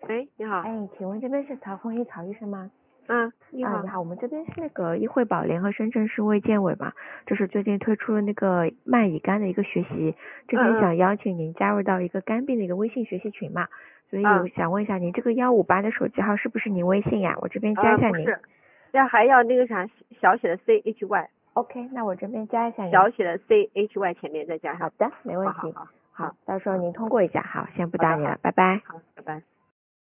喂，你好。 哎，请问这边是曹红医曹医生吗？ 你好。 你好，我们这边是那个医惠宝联合深圳市卫健委嘛，就是最近推出了那个慢乙肝的一个学习，这边想邀请您加入到一个肝病的一个微信学习群嘛，所以我想问一下您这个158的手机号是不是您微信呀？我这边加一下您。 不是，还要那个啥小写的 CHY。 OK，那我这边加一下您。 小写的 CHY 前面再加上。 好的，没问题。 好， 到时候您通过一下，好，先不打你了， 好的， 拜拜。 好，拜拜。